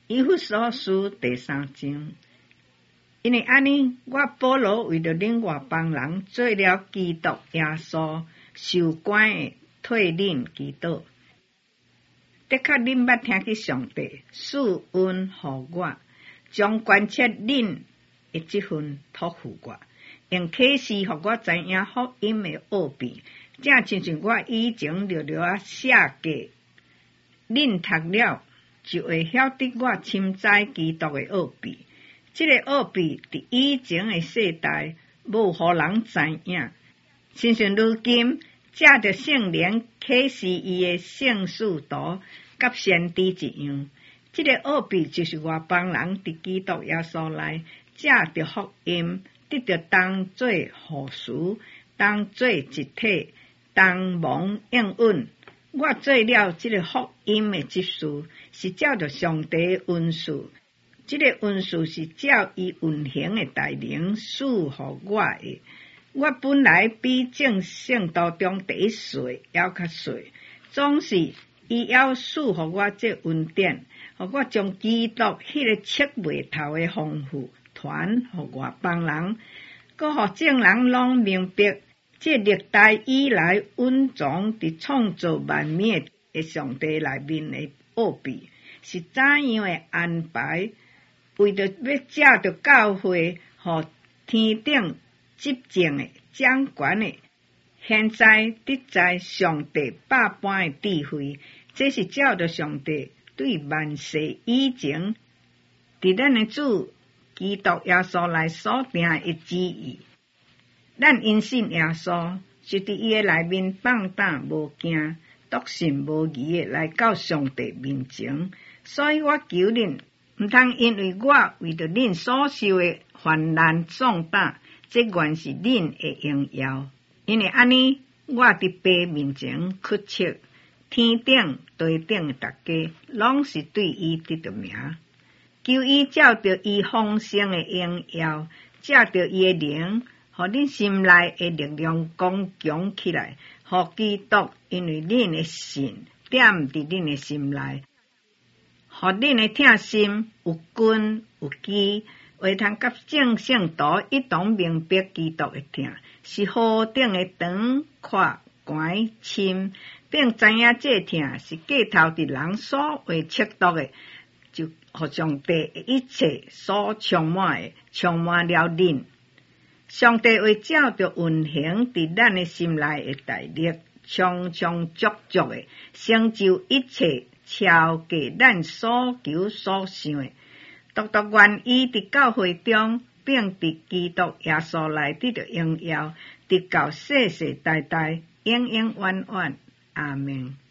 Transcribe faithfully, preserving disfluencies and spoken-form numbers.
以弗所书第三章。因为安尼，我保罗为着恁外邦人做了基督耶稣受关的替恁祈祷。的确，恁捌听去上帝赐恩予我，将关切恁的这份托付我，用启示予我知影福音的奥秘，正亲像我以前略略啊写过，恁读了就会晓得我深知基督的奥秘。这个奥秘伫以前的世代无互人知影，亲像如今借着圣灵启示伊的圣使徒甲先知一样。这个奥秘就是外邦人伫基督耶稣内借着福音得着当做互事，当做一体，当蒙应允。我做了这个福音的执事，是照着上帝的恩赐。这个恩赐是照伊运行的大能赐予我的。我本来比正圣徒中第一岁还较细，总是伊要赐予我这恩典，互我将基督迄个切袂透的丰富传互外邦人，搁互众人拢明白这历代以来恩藏伫创造万物的上帝内面的奥秘是怎样的安排。为着要借着教会，互天顶执政的、掌权的，现在得在上帝百般的智慧，这是照着上帝对万世以前伫咱的主基督耶稣来所定的旨意。咱因信耶稣，是伫伊的内面放胆无惊、笃信无疑的来到上帝面前。所以我求恁，毋通因为我为着恁所受的患难重担，这原是恁的荣耀。因为安尼，我伫爸面前屈切，天顶地顶的大家，拢是对伊得着名。求伊照着伊丰盛的荣耀，借着伊的灵，互恁心内的力量刚强起来，互基督因为恁的信点伫恁的心内。互恁的疼心有根有基，会通甲正圣徒一同明白基督的疼，是何等的长、阔、悬、深，并知影这疼是过头伫人所会测度的，就互上帝一切所充满的，充满了恁。上帝会照着运行伫咱的心内的大力，充充足足的成就一切。超过咱所求所想的，独独愿意伫教会中，并伫基督耶稣内得着荣耀，直到世世代代，永永远远。阿们。